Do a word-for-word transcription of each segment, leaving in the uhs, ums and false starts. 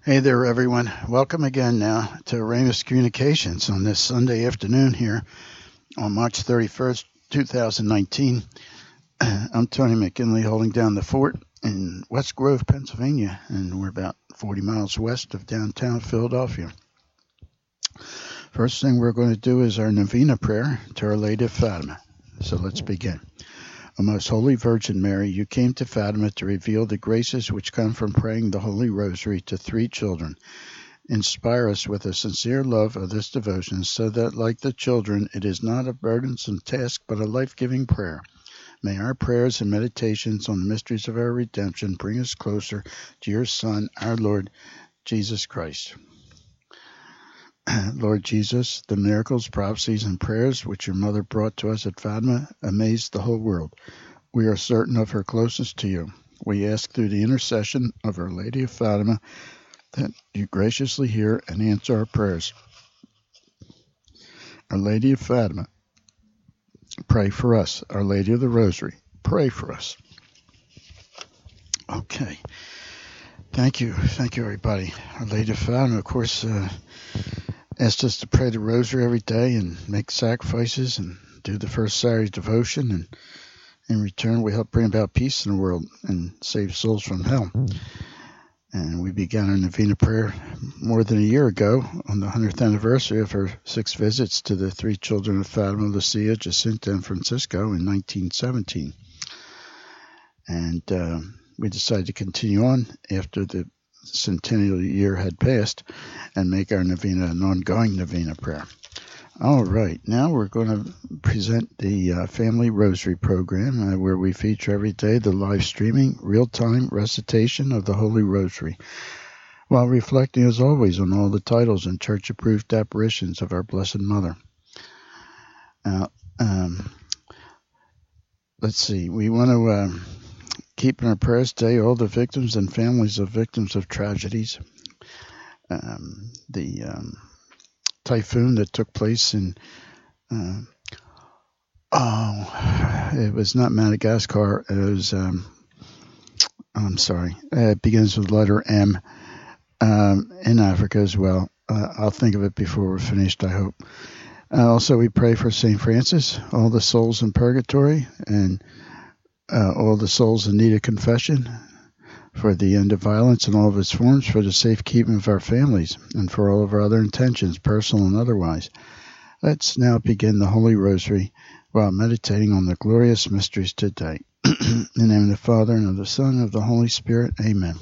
Hey there, everyone. Welcome again now to Ramus Communications on this Sunday afternoon here on March thirty-first, twenty nineteen. I'm Tony McKinley holding down the fort in West Grove, Pennsylvania, and we're about forty miles west of downtown Philadelphia. First thing we're going to do is our Novena prayer to Our Lady of Fatima. So let's begin. O Most Holy Virgin Mary, you came to Fatima to reveal the graces which come from praying the Holy Rosary to three children. Inspire us with a sincere love of this devotion so that, like the children, it is not a burdensome task but a life-giving prayer. May our prayers and meditations on the mysteries of our redemption bring us closer to your Son, our Lord, Jesus Christ. Lord Jesus, the miracles, prophecies, and prayers which your mother brought to us at Fatima amazed the whole world. We are certain of her closeness to you. We ask through the intercession of Our Lady of Fatima that you graciously hear and answer our prayers. Our Lady of Fatima, pray for us. Our Lady of the Rosary, pray for us. Okay. Thank you. Thank you, everybody. Our Lady of Fatima, of course, uh, asked us to pray the Rosary every day and make sacrifices and do the first Saturday devotion. And in return, we help bring about peace in the world and save souls from hell. And we began our Novena prayer more than a year ago on the hundredth anniversary of her six visits to the three children of Fatima, Lucia, Jacinta, and Francisco in nineteen seventeen. And uh, we decided to continue on after the centennial year had passed and make our novena an ongoing novena prayer. All right, now we're going to present the uh, Family Rosary Program uh, where we feature every day the live streaming, real-time recitation of the Holy Rosary, while reflecting as always on all the titles and church-approved apparitions of our Blessed Mother. Uh, um, let's see, we want to uh, keep in our prayers today all the victims and families of victims of tragedies. Um, the um, typhoon that took place in, uh, oh, it was not Madagascar. It was, um, I'm sorry, it begins with the letter M, um, in Africa as well. Uh, I'll think of it before we're finished, I hope. Uh, also, we pray for Saint Francis, all the souls in purgatory, and Uh, all the souls in need of confession, for the end of violence in all of its forms, for the safekeeping of our families, and for all of our other intentions, personal and otherwise. Let's now begin the Holy Rosary while meditating on the glorious mysteries today. In the name of the Father, and of the Son, and of the Holy Spirit. Amen.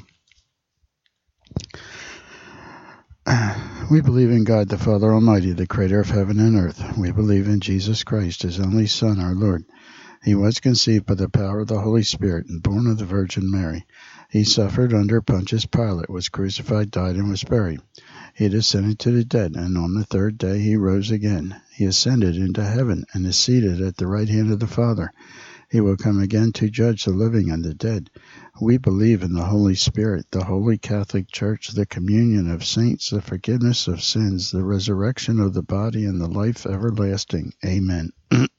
We believe in God the Father Almighty, the Creator of heaven and earth. We believe in Jesus Christ, His only Son, our Lord. He was conceived by the power of the Holy Spirit and born of the Virgin Mary. He suffered under Pontius Pilate, was crucified, died, and was buried. He descended to the dead, and on the third day he rose again. He ascended into heaven and is seated at the right hand of the Father. He will come again to judge the living and the dead. We believe in the Holy Spirit, the Holy Catholic Church, the communion of saints, the forgiveness of sins, the resurrection of the body, and the life everlasting. Amen.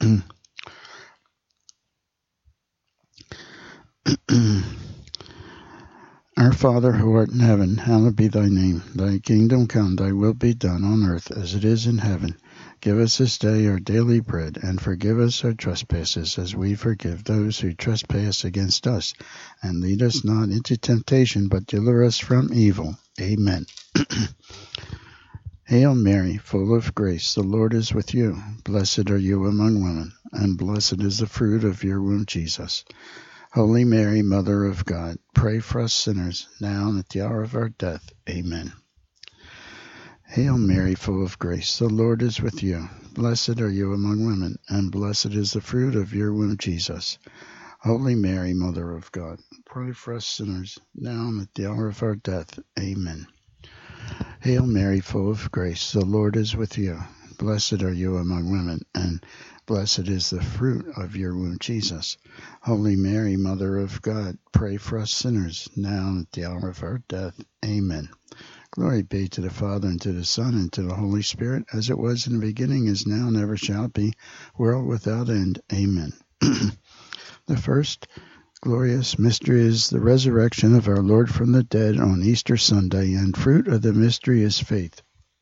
Our Father, who art in heaven, hallowed be thy name. Thy kingdom come, thy will be done on earth as it is in heaven. Give us this day our daily bread, and forgive us our trespasses, as we forgive those who trespass against us. And lead us not into temptation, but deliver us from evil. Amen. Hail Mary, full of grace, the Lord is with you. Blessed are you among women, and blessed is the fruit of your womb, Jesus. Holy Mary, Mother of God, pray for us sinners, now and at the hour of our death. Amen. Hail Mary, full of grace, the Lord is with you. Blessed are you among women, and blessed is the fruit of your womb, Jesus. Holy Mary, Mother of God, pray for us sinners, now and at the hour of our death. Amen. Hail Mary, full of grace, the Lord is with you. Blessed are you among women, and blessed is the fruit of your womb, Jesus. Holy Mary, Mother of God, pray for us sinners, now and at the hour of our death. Amen. Glory be to the Father, and to the Son, and to the Holy Spirit, as it was in the beginning, is now, and ever shall be, world without end. Amen. The first glorious mystery is the resurrection of our Lord from the dead on Easter Sunday, and fruit of the mystery is faith.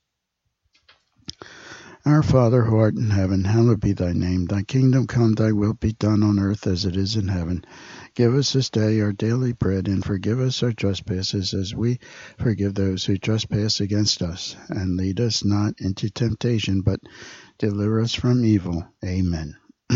Our Father, who art in heaven, hallowed be thy name. Thy kingdom come, thy will be done on earth as it is in heaven. Give us this day our daily bread, and forgive us our trespasses as we forgive those who trespass against us. And lead us not into temptation, but deliver us from evil. Amen.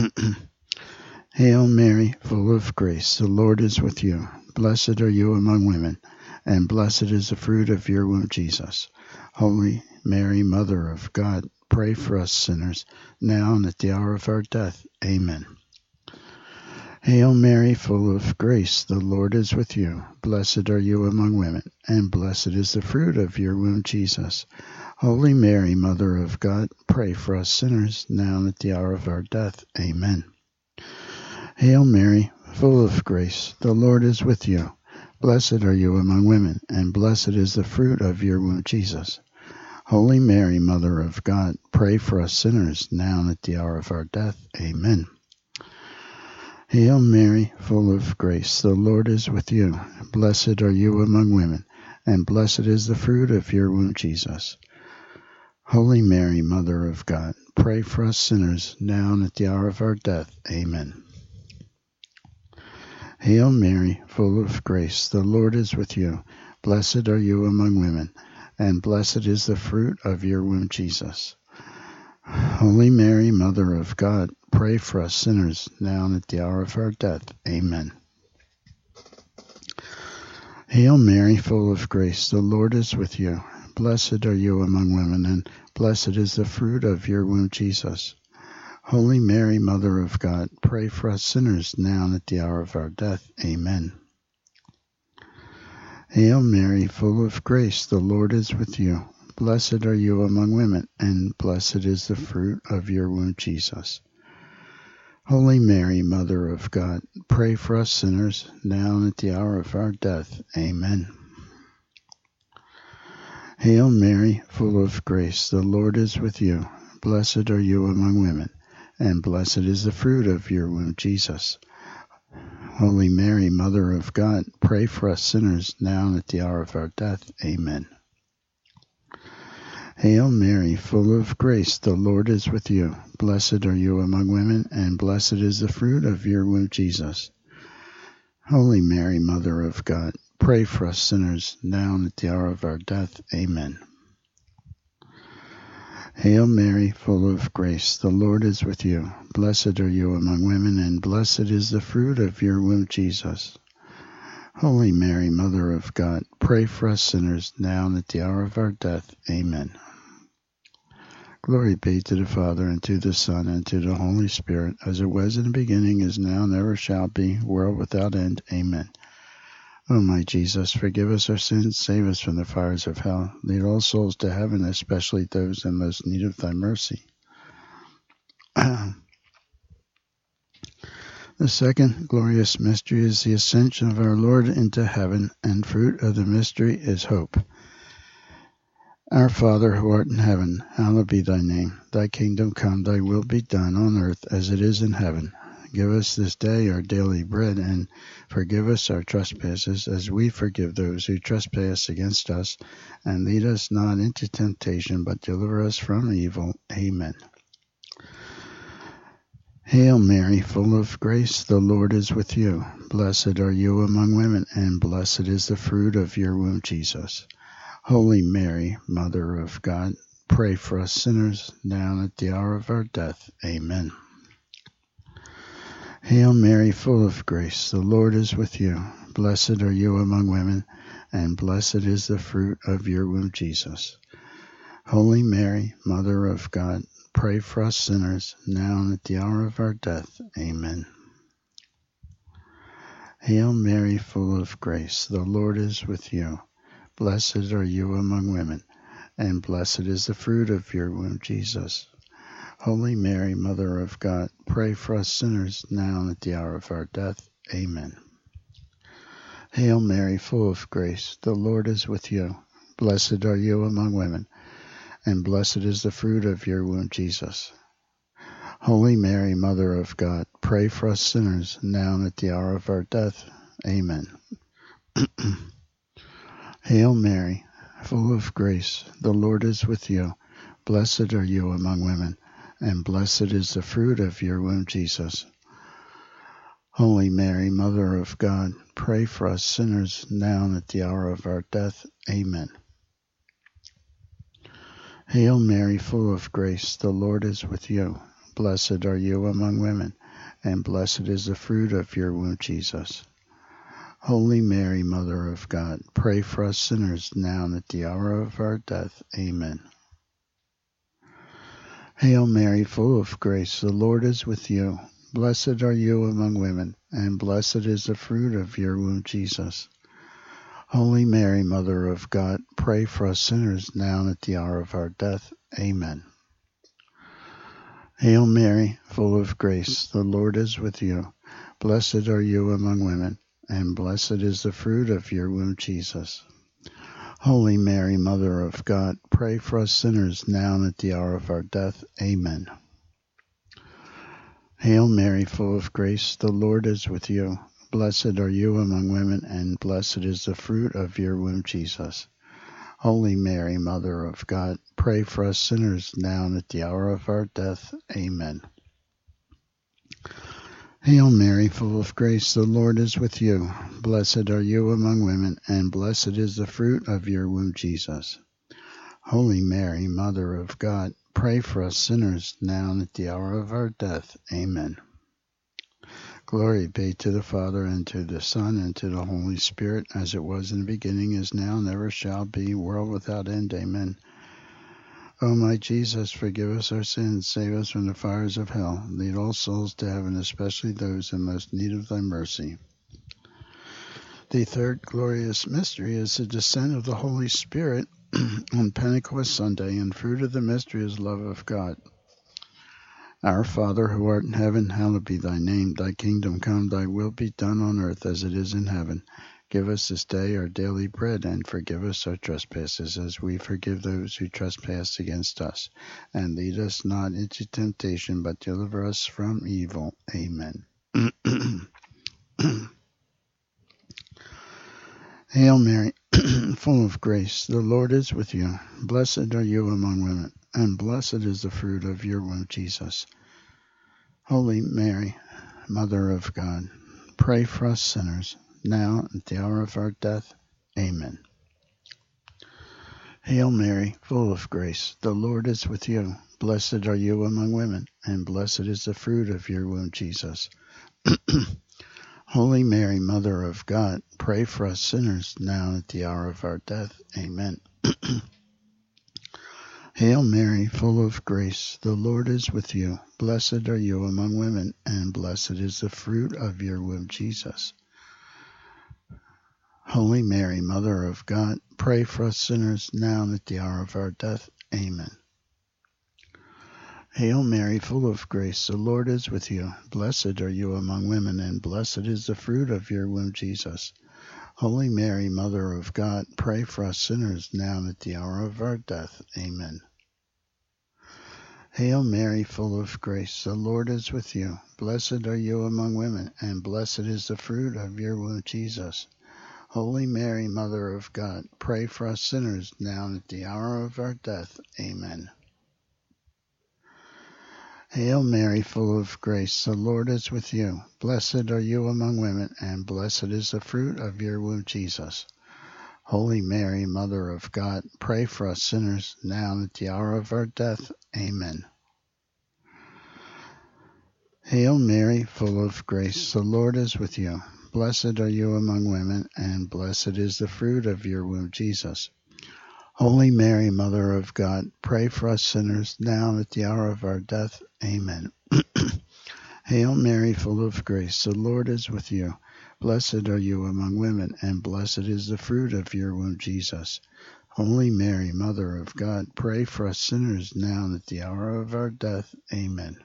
Hail Mary, full of grace, the Lord is with you. Blessed are you among women, and blessed is the fruit of your womb, Jesus. Holy Mary, Mother of God, pray for us sinners, now and at the hour of our death. Amen. Hail Mary, full of grace, the Lord is with you. Blessed are you among women, and blessed is the fruit of your womb, Jesus. Holy Mary, Mother of God, pray for us sinners, now and at the hour of our death. Amen. Hail Mary, full of grace, the Lord is with you. Blessed are you among women, and blessed is the fruit of your womb, Jesus. Holy Mary, Mother of God, pray for us sinners, now and at the hour of our death. Amen. Hail Mary, full of grace, the Lord is with you. Blessed are you among women, and blessed is the fruit of your womb, Jesus. Holy Mary, Mother of God, pray for us sinners, now and at the hour of our death. Amen. Hail Mary, full of grace, the Lord is with you. Blessed are you among women, and blessed is the fruit of your womb, Jesus. Holy Mary, Mother of God, pray for us sinners, now and at the hour of our death. Amen. Hail Mary, full of grace, the Lord is with you. Blessed are you among women, and blessed is the fruit of your womb, Jesus. Holy Mary, Mother of God, pray for us sinners, now and at the hour of our death. Amen. Hail Mary, full of grace, the Lord is with you. Blessed are you among women, and blessed is the fruit of your womb, Jesus. Holy Mary, Mother of God, pray for us sinners, now and at the hour of our death. Amen. Hail Mary, full of grace, the Lord is with you. Blessed are you among women, and blessed is the fruit of your womb, Jesus. Holy Mary, Mother of God, pray for us sinners, now and at the hour of our death. Amen. Hail Mary, full of grace, the Lord is with you. Blessed are you among women, and blessed is the fruit of your womb, Jesus. Holy Mary, Mother of God, pray for us sinners, now and at the hour of our death. Amen. Hail Mary, full of grace, the Lord is with you. Blessed are you among women, and blessed is the fruit of your womb, Jesus. Holy Mary, Mother of God, pray for us sinners, now and at the hour of our death. Amen. Glory be to the Father, and to the Son, and to the Holy Spirit, as it was in the beginning, is now, and ever shall be, world without end. Amen. O my Jesus, forgive us our sins, save us from the fires of hell. Lead all souls to heaven, especially those in most need of thy mercy. The second glorious mystery is the ascension of our Lord into heaven, and fruit of the mystery is hope. Our Father, who art in heaven, hallowed be thy name. Thy kingdom come, thy will be done on earth as it is in heaven. Give us this day our daily bread, and forgive us our trespasses, as we forgive those who trespass against us. And lead us not into temptation, but deliver us from evil. Amen. Hail Mary, full of grace, the Lord is with you. Blessed are you among women, and blessed is the fruit of your womb, Jesus. Holy Mary, Mother of God, pray for us sinners, now and at the hour of our death. Amen. Hail Mary, full of grace, the Lord is with you. Blessed are you among women, and blessed is the fruit of your womb, Jesus. Holy Mary, Mother of God, pray for us sinners, now and at the hour of our death. Amen. Hail Mary, full of grace, the Lord is with you. Blessed are you among women, and blessed is the fruit of your womb, Jesus. Holy Mary, Mother of God, pray for us sinners, now and at the hour of our death. Amen. Hail Mary, full of grace, the Lord is with you. Blessed are you among women, and blessed is the fruit of your womb, Jesus. Holy Mary, Mother of God, pray for us sinners, now and at the hour of our death. Amen. Hail Mary, full of grace, the Lord is with you. Blessed are you among women, and blessed is the fruit of your womb, Jesus. Holy Mary, Mother of God, pray for us sinners, now and at the hour of our death. Amen. Hail Mary, full of grace, the Lord is with you. Blessed are you among women, and blessed is the fruit of your womb, Jesus. Holy Mary, Mother of God, pray for us sinners, now and at the hour of our death. Amen. Hail Mary, full of grace, the Lord is with you. Blessed are you among women, and blessed is the fruit of your womb, Jesus. Holy Mary, Mother of God, pray for us sinners, now and at the hour of our death. Amen. Hail Mary, full of grace, the Lord is with you. Blessed are you among women, and blessed is the fruit of your womb, Jesus. Holy Mary, Mother of God, pray for us sinners, now and at the hour of our death. Amen. Hail Mary, full of grace, the Lord is with you. Blessed are you among women, and blessed is the fruit of your womb, Jesus. Holy Mary, Mother of God, pray for us sinners, now and at the hour of our death. Amen. Hail Mary, full of grace, the Lord is with you. Blessed are you among women, and blessed is the fruit of your womb, Jesus. Holy Mary, Mother of God, pray for us sinners, now and at the hour of our death. Amen. Glory be to the Father, and to the Son, and to the Holy Spirit, as it was in the beginning, is now, and ever shall be, world without end. Amen. O my Jesus, forgive us our sins, save us from the fires of hell, lead all souls to heaven, especially those in most need of thy mercy. The third glorious mystery is the descent of the Holy Spirit on Pentecost Sunday, and fruit of the mystery is love of God. Our Father, who art in heaven, hallowed be thy name. Thy kingdom come, thy will be done on earth as it is in heaven. Give us this day our daily bread, and forgive us our trespasses, as we forgive those who trespass against us. And lead us not into temptation, but deliver us from evil. Amen. Hail Mary, full of grace, the Lord is with you. Blessed are you among women, and blessed is the fruit of your womb, Jesus. Holy Mary, Mother of God, pray for us sinners, now at the hour of our death. Amen. Hail Mary, full of grace, the Lord is with you. Blessed are you among women, and blessed is the fruit of your womb, Jesus. Holy Mary, Mother of God, pray for us sinners, now at the hour of our death. Amen. Hail Mary, full of grace, the Lord is with you. Blessed are you among women, and blessed is the fruit of your womb, Jesus. Holy Mary, Mother of God, pray for us sinners, now and at the hour of our death. Amen. Hail Mary, full of grace, the Lord is with you. Blessed are you among women, and blessed is the fruit of your womb, Jesus. Holy Mary, Mother of God, pray for us sinners, now and at the hour of our death. Amen. Hail Mary, full of grace, the Lord is with you. Blessed are you among women, and blessed is the fruit of your womb, Jesus. Holy Mary, Mother of God, pray for us sinners, now and at the hour of our death. Amen. Hail Mary, full of grace, the Lord is with you. Blessed are you among women, and blessed is the fruit of your womb, Jesus. Holy Mary, Mother of God, pray for us sinners, now and at the hour of our death. Amen. Hail Mary, full of grace, the Lord is with you. Blessed are you among women, and blessed is the fruit of your womb, Jesus. Holy Mary, Mother of God, pray for us sinners, now and at the hour of our death. Amen. Hail Mary, full of grace, the Lord is with you. Blessed are you among women, and blessed is the fruit of your womb, Jesus. Holy Mary, Mother of God, pray for us sinners, now and at the hour of our death. Amen.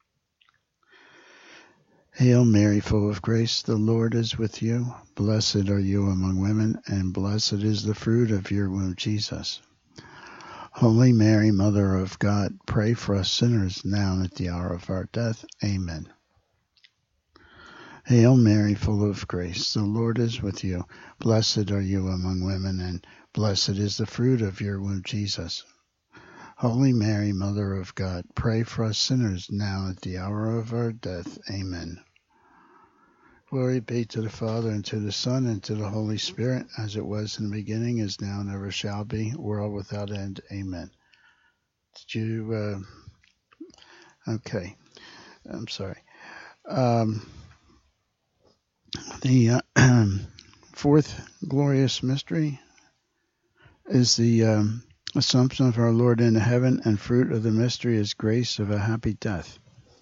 Hail Mary, full of grace, the Lord is with you. Blessed are you among women, and blessed is the fruit of your womb, Jesus. Holy Mary, Mother of God, pray for us sinners now and at the hour of our death. Amen. Hail Mary, full of grace, the Lord is with you. Blessed are you among women, and blessed is the fruit of your womb, Jesus. Holy Mary, Mother of God, pray for us sinners now and at the hour of our death. Amen. Glory be to the Father, and to the Son, and to the Holy Spirit, as it was in the beginning, is now, and ever shall be, world without end. Amen. Did you, uh, okay, I'm sorry. Um, the uh, fourth glorious mystery is the um, Assumption of our Lord into heaven, and fruit of the mystery is grace of a happy death.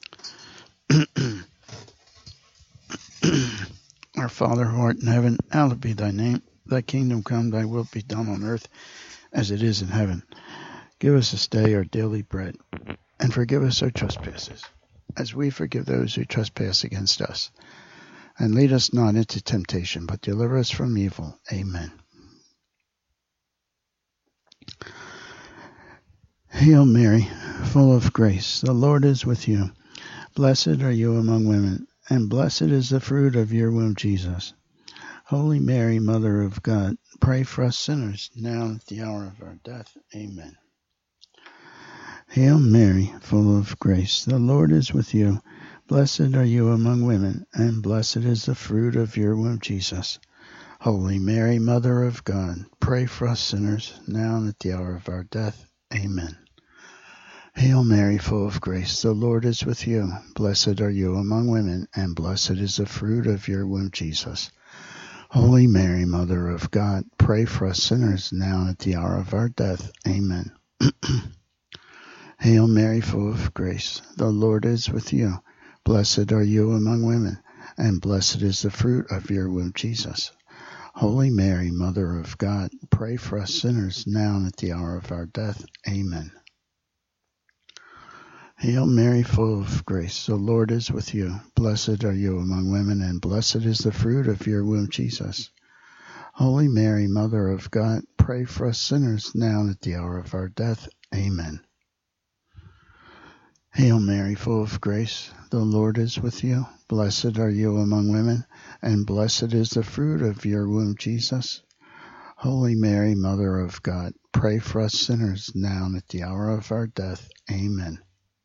Our Father, who art in heaven, hallowed be thy name. Thy kingdom come, thy will be done on earth as it is in heaven. Give us this day our daily bread, and forgive us our trespasses, as we forgive those who trespass against us. And lead us not into temptation, but deliver us from evil. Amen. Hail Mary, full of grace, the Lord is with you. Blessed are you among women, and blessed is the fruit of your womb, Jesus. Holy Mary, Mother of God, pray for us sinners, now and at the hour of our death. Amen. Hail Mary, full of grace, the Lord is with you. Blessed are you among women, and blessed is the fruit of your womb, Jesus. Holy Mary, Mother of God, pray for us sinners, now and at the hour of our death. Amen. Hail Mary, full of grace, the Lord is with you. Blessed are you among women, and blessed is the fruit of your womb, Jesus. Holy Mary, Mother of God, pray for us sinners, now and at the hour of our death. Amen. Hail Mary, full of grace, the Lord is with you. Blessed are you among women, and blessed is the fruit of your womb, Jesus. Holy Mary, Mother of God, pray for us sinners, now and at the hour of our death. Amen. Hail Mary, full of grace, the Lord is with you. Blessed are you among women, and blessed is the fruit of your womb, Jesus. Holy Mary, Mother of God, pray for us sinners, now and at the hour of our death. Amen. Hail Mary, full of grace, the Lord is with you. Blessed are you among women, and blessed is the fruit of your womb, Jesus. Holy Mary, Mother of God, pray for us sinners, now and at the hour of our death. Amen.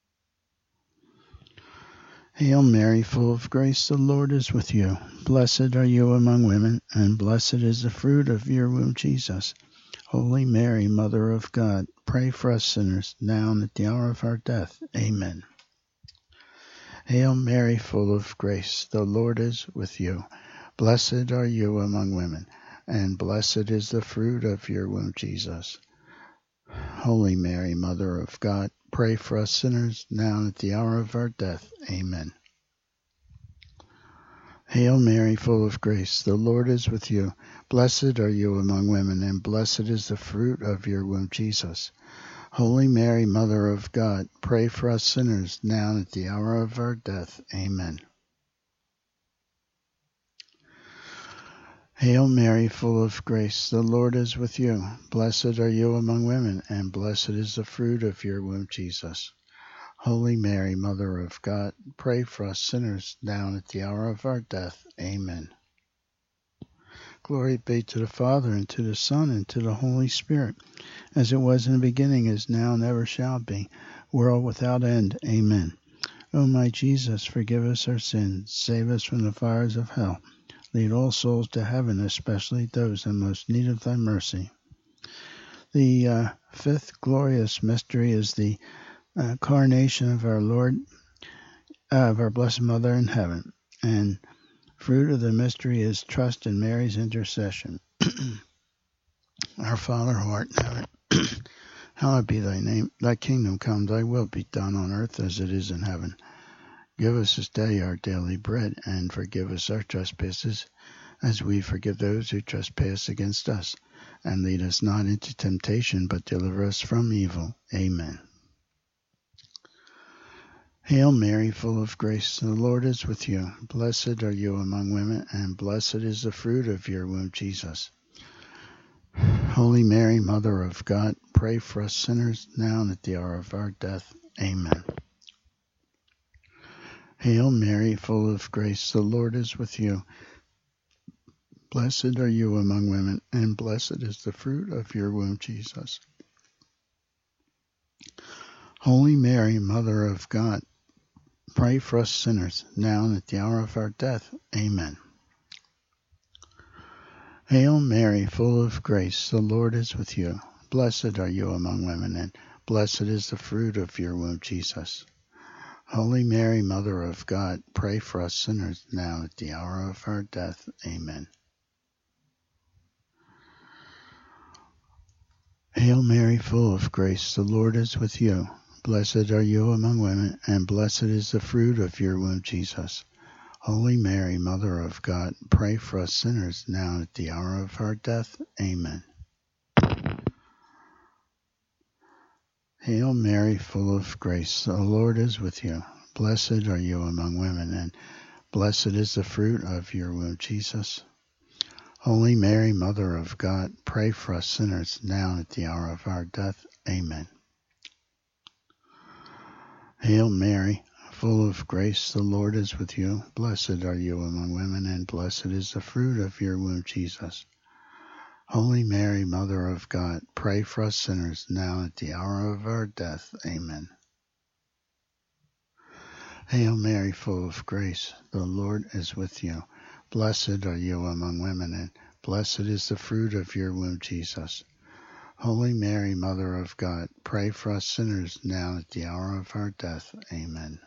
Hail Mary, full of grace, the Lord is with you. Blessed are you among women, and blessed is the fruit of your womb, Jesus. Holy Mary, Mother of God, pray for us sinners, now and at the hour of our death. Amen. Hail Mary, full of grace, the Lord is with you. Blessed are you among women, and blessed is the fruit of your womb, Jesus. Holy Mary, Mother of God, pray for us sinners, now and at the hour of our death. Amen. Hail Mary, full of grace, the Lord is with you. Blessed are you among women, and blessed is the fruit of your womb, Jesus. Holy Mary, Mother of God, pray for us sinners, now and at the hour of our death. Amen. Hail Mary, full of grace, the Lord is with you. Blessed are you among women, and blessed is the fruit of your womb, Jesus. Holy Mary, Mother of God, pray for us sinners, now and at the hour of our death. Amen. Glory be to the Father, and to the Son, and to the Holy Spirit, as it was in the beginning, is now, and ever shall be, world without end. Amen. O my Jesus, forgive us our sins, save us from the fires of hell. Lead all souls to heaven, especially those in most need of thy mercy. The uh, fifth glorious mystery is the uh, coronation of our Lord, uh, of our Blessed Mother in heaven. And fruit of the mystery is trust in Mary's intercession. Our Father, who art in heaven, hallowed be thy name. Thy kingdom come, thy will be done on earth as it is in heaven. Give us this day our daily bread, and forgive us our trespasses, as we forgive those who trespass against us. And lead us not into temptation, but deliver us from evil. Amen. Hail Mary, full of grace, the Lord is with you. Blessed are you among women, and blessed is the fruit of your womb, Jesus. Holy Mary, Mother of God, pray for us sinners now and at the hour of our death. Amen. Hail Mary, full of grace, the Lord is with you. Blessed are you among women, and blessed is the fruit of your womb, Jesus. Holy Mary, Mother of God, pray for us sinners, now and at the hour of our death. Amen. Hail Mary, full of grace, the Lord is with you. Blessed are you among women, and blessed is the fruit of your womb, Jesus. Holy Mary, Mother of God, pray for us sinners, now at the hour of our death. Amen. Hail Mary, full of grace, the Lord is with you. Blessed are you among women, and blessed is the fruit of your womb, Jesus. Holy Mary, Mother of God, pray for us sinners, now at the hour of our death. Amen. Hail Mary, full of grace, the Lord is with you. Blessed are you among women, and blessed is the fruit of your womb, Jesus. Holy Mary, Mother of God, pray for us sinners, now at the hour of our death. Amen. Hail Mary, full of grace, the Lord is with you. Blessed are you among women, and blessed is the fruit of your womb, Jesus. Holy Mary, Mother of God, pray for us sinners, now at the hour of our death. Amen. Hail Mary, full of grace, the Lord is with you. Blessed are you among women, and blessed is the fruit of your womb, Jesus. Holy Mary, Mother of God, pray for us sinners, now at the hour of our death. Amen.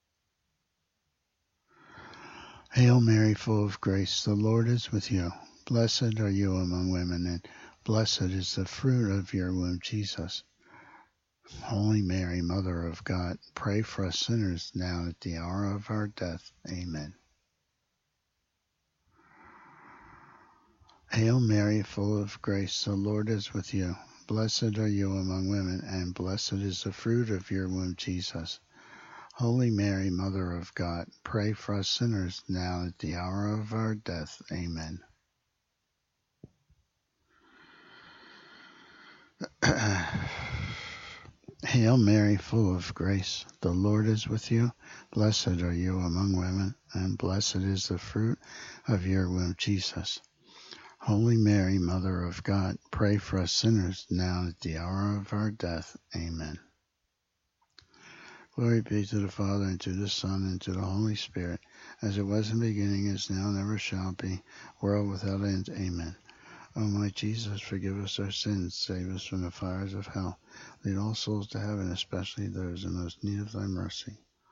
Hail Mary, full of grace, the Lord is with you. Blessed are you among women, and blessed is the fruit of your womb, Jesus. Holy Mary, Mother of God, pray for us sinners, now at the hour of our death. Amen. Hail Mary, full of grace, the Lord is with you. Blessed are you among women, and blessed is the fruit of your womb, Jesus. Holy Mary, Mother of God, pray for us sinners, now at the hour of our death. Amen. Hail Mary, full of grace, the Lord is with you. Blessed are you among women, and blessed is the fruit of your womb, Jesus. Holy Mary, Mother of God, pray for us sinners, now at the hour of our death. Amen. Glory be to the Father, and to the Son, and to the Holy Spirit, as it was in the beginning, is now, and ever shall be, world without end. Amen. O my Jesus, forgive us our sins, save us from the fires of hell. Lead all souls to heaven, especially those in most need of thy mercy.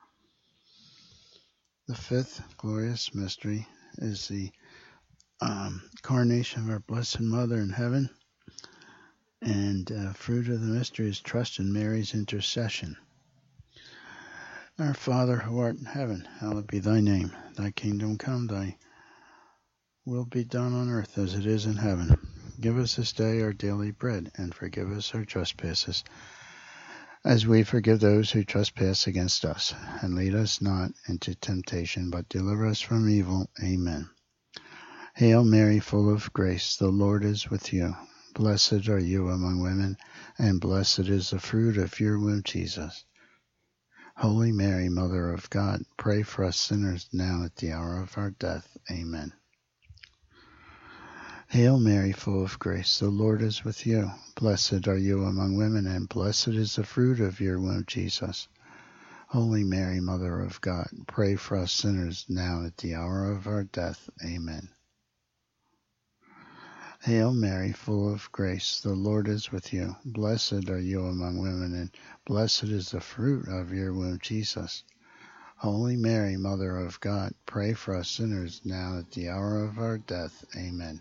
The fifth glorious mystery is the um, coronation of our Blessed Mother in heaven. And uh, fruit of the mystery is trust in Mary's intercession. Our Father, who art in heaven, hallowed be thy name. Thy kingdom come, thy will be done on earth as it is in heaven. Give us this day our daily bread, and forgive us our trespasses, as we forgive those who trespass against us. And lead us not into temptation, but deliver us from evil. Amen. Hail Mary, full of grace, the Lord is with you. Blessed are you among women, and blessed is the fruit of your womb, Jesus. Holy Mary, Mother of God, pray for us sinners, now at the hour of our death. Amen. Hail Mary, full of grace, the Lord is with you. Blessed are you among women, and blessed is the fruit of your womb, Jesus. Holy Mary, Mother of God, pray for us sinners, now at the hour of our death. Amen. Hail Mary, full of grace, the Lord is with you. Blessed are you among women, and blessed is the fruit of your womb, Jesus. Holy Mary, Mother of God, pray for us sinners, now at the hour of our death. Amen.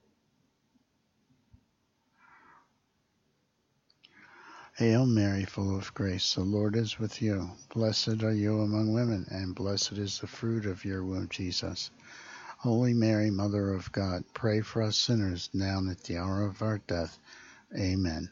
Hail Mary, full of grace, the Lord is with you. Blessed are you among women, and blessed is the fruit of your womb, Jesus. Holy Mary, Mother of God, pray for us sinners, now and at the hour of our death. Amen.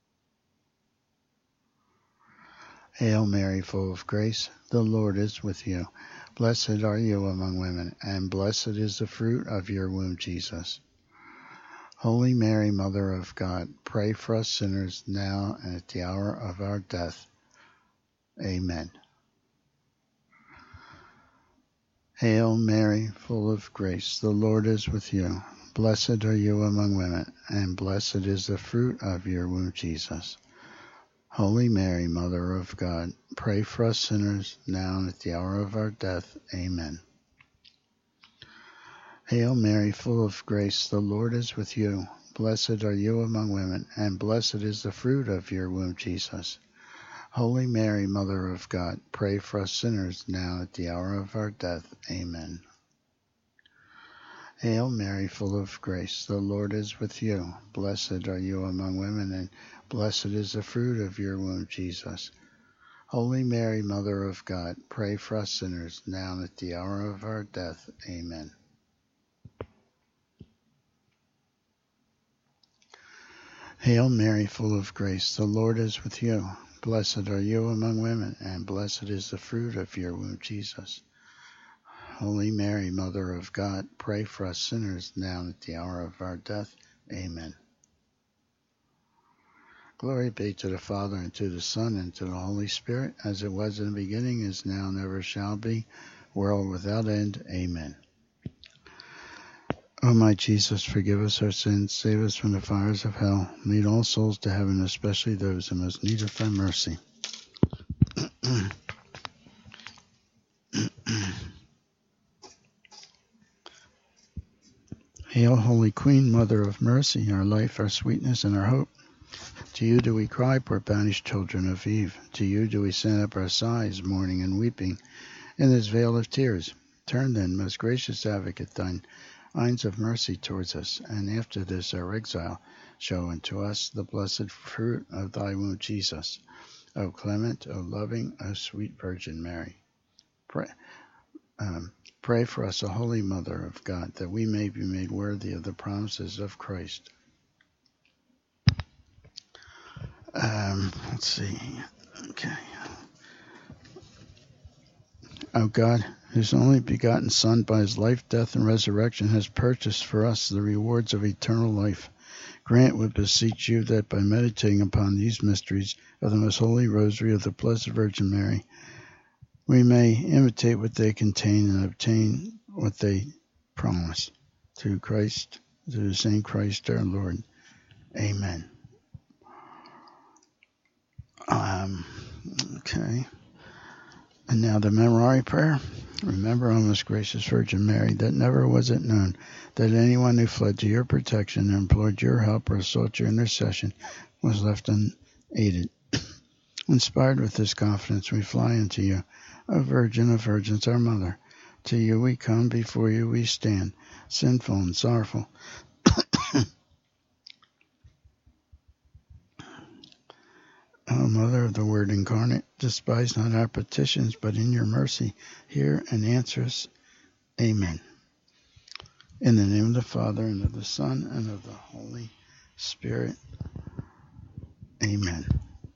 Hail Mary, full of grace, the Lord is with you. Blessed are you among women, and blessed is the fruit of your womb, Jesus. Holy Mary, Mother of God, pray for us sinners now and at the hour of our death. Amen. Hail Mary, full of grace, the Lord is with you. Blessed are you among women, and blessed is the fruit of your womb, Jesus. Holy Mary, Mother of God, pray for us sinners now and at the hour of our death. Amen. Hail Mary, full of grace, the Lord is with you. Blessed are you among women, and blessed is the fruit of your womb, Jesus. Holy Mary, Mother of God, pray for us sinners now at the hour of our death. Amen. Hail Mary, full of grace, the Lord is with you. Blessed are you among women, and blessed is the fruit of your womb, Jesus. Holy Mary, Mother of God, pray for us sinners now and at the hour of our death. Amen. Hail Mary, full of grace, the Lord is with you. Blessed are you among women, and blessed is the fruit of your womb, Jesus. Holy Mary, Mother of God, pray for us sinners now and at the hour of our death. Amen. Glory be to the Father, and to the Son, and to the Holy Spirit, as it was in the beginning, is now, and ever shall be, world without end. Amen. O my Jesus, forgive us our sins, save us from the fires of hell, lead all souls to heaven, especially those in most need of thy mercy. Hail, Holy Queen, Mother of Mercy, our life, our sweetness, and our hope. To you do we cry, poor banished children of Eve. To you do we send up our sighs, mourning and weeping, in this vale of tears. Turn then, most gracious Advocate, thine eyes of mercy towards us, and after this our exile, show unto us the blessed fruit of thy womb, Jesus. O clement, O loving, O sweet Virgin Mary, pray, um, pray for us, O Holy Mother of God, that we may be made worthy of the promises of Christ. Um, let's see. Okay. O God, whose only begotten Son, by his life, death, and resurrection, has purchased for us the rewards of eternal life, grant, we beseech you, that by meditating upon these mysteries of the most holy rosary of the Blessed Virgin Mary, we may imitate what they contain and obtain what they promise. Through Christ, through the same Christ our Lord. Amen. Um, okay. And now the Memorare Prayer. Remember, O most gracious Virgin Mary, that never was it known that anyone who fled to your protection and implored your help or sought your intercession was left unaided. Inspired with this confidence, we fly unto you, O Virgin of Virgins, our Mother. To you we come, before you we stand, sinful and sorrowful. O Mother of the Word incarnate, despise not our petitions, but in your mercy hear and answer us. Amen. In the name of the Father, and of the Son, and of the Holy Spirit. Amen.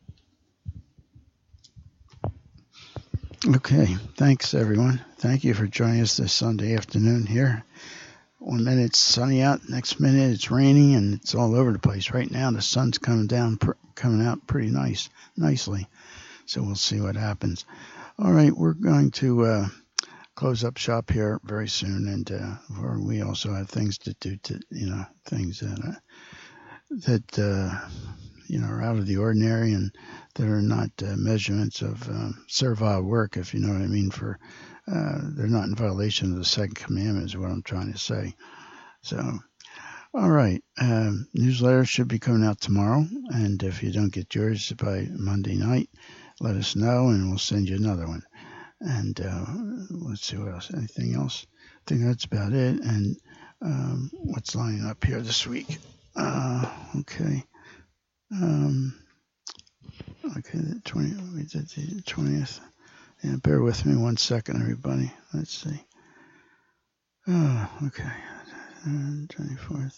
Okay, thanks everyone. Thank you for joining us this Sunday afternoon here. One minute it's sunny out, next minute it's raining, and it's all over the place. Right now the sun's coming down, pr- coming out pretty nice, nicely. So we'll see what happens. All right, we're going to uh, close up shop here very soon, and uh, we also have things to do. To you know, things that uh, that uh, you know are out of the ordinary and that are not uh, measurements of um, servile work, if you know what I mean. For uh, they're not in violation of the second commandment, is what I'm trying to say. So, all right, um, newsletter should be coming out tomorrow, and if you don't get yours by Monday night, let us know, and we'll send you another one. And uh, let's see what else. Anything else? I think that's about it. And um, what's lining up here this week? Uh, okay. Um, okay, the twentieth. We did the twentieth. Yeah, bear with me one second, everybody. Let's see. Oh, okay. twenty-fourth.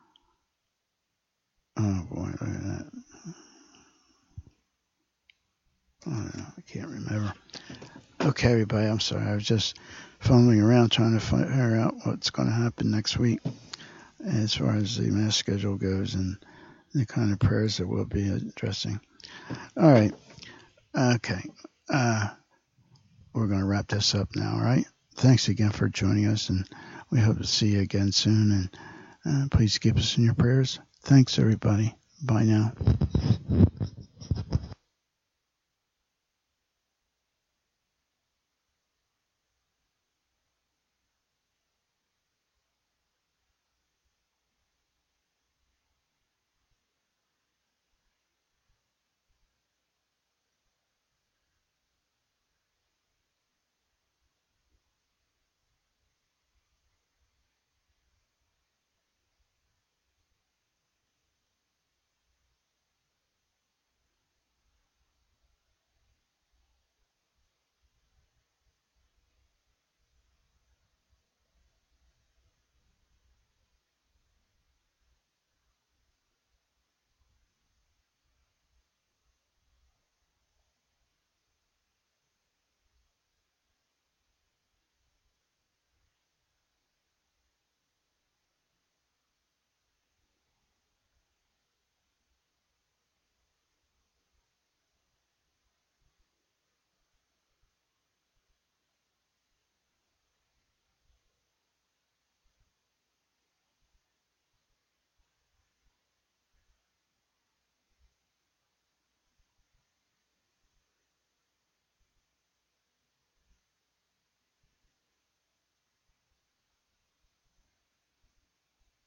Oh boy, look at that. Oh, no, I can't remember. Okay, everybody, I'm sorry. I was just fumbling around trying to figure out what's going to happen next week. as far as the Mass schedule goes and the kind of prayers that we'll be addressing. All right. Okay. Uh, we're going to wrap this up now, all right? Thanks again for joining us, and we hope to see you again soon. And uh, please keep us in your prayers. Thanks, everybody. Bye now.